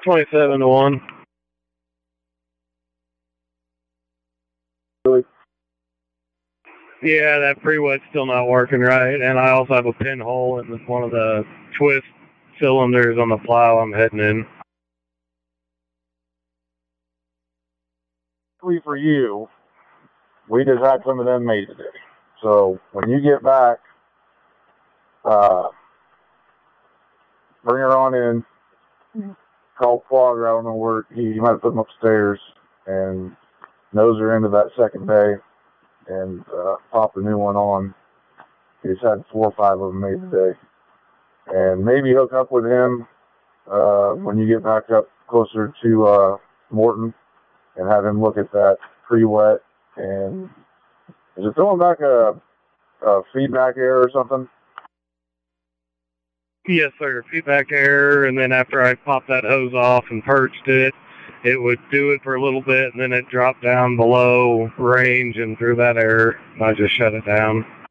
27 to 1. Really? Yeah, that pre-wet's still not working right, and I also have a pinhole in one of the twist cylinders on the plow I'm heading in. For you, we just had some of them made today. So when you get back, bring her on in. Call Quagga. I don't know where you might put them upstairs and nose her into that second bay and pop a new one on. He's had 4 or 5 of them made today. And maybe hook up with him when you get back up closer to Morton and have him look at that pre-wet. And is it throwing back a feedback error or something? Yes, sir. Feedback error, and then after I popped that hose off and purged it, it would do it for a little bit, and then it dropped down below range and threw that error. I just shut it down.